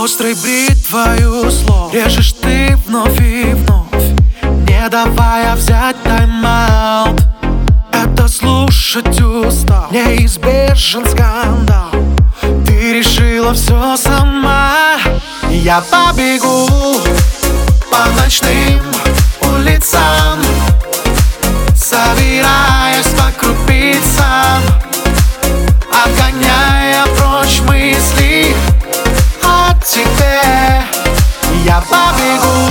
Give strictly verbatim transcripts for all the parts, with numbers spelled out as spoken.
Острой бритвою слов режешь ты вновь и вновь, не давая взять тайм-аут. Это слушать устал, неизбежен скандал. Ты решила все сама. Я побегу по ночным улицам, собираясь по крупицам, отгоняя прочь мысли о тебе. Я побегу.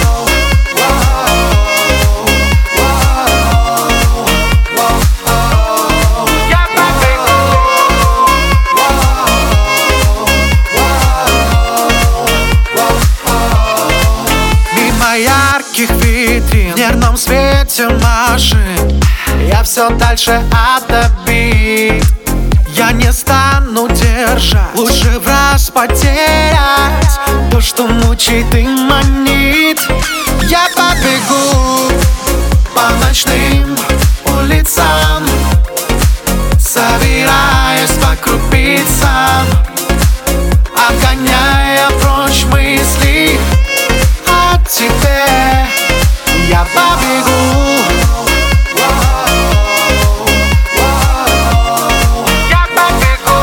Ярких витрин, в нервном свете машин, я все дальше от обид. Я не стану держать, лучше в раз потерять то, что мучит и манит. Я побегу по ночным улицам, собираясь по крупицам, отгоняя прочь мысли о тебе. Я побегу. Я побегу.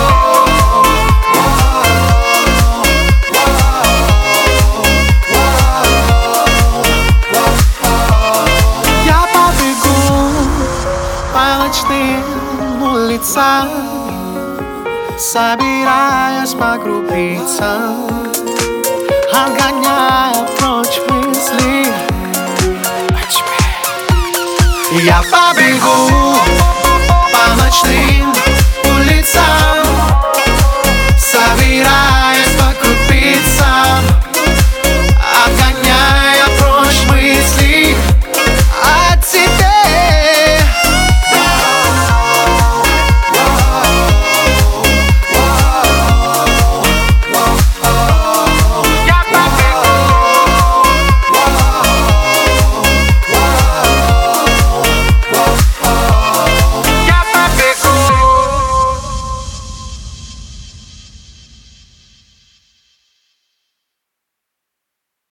Я побегу по ночным улицам, собираясь по крупицам, отгоняя прочь мысли о тебе. Я побегу по ночным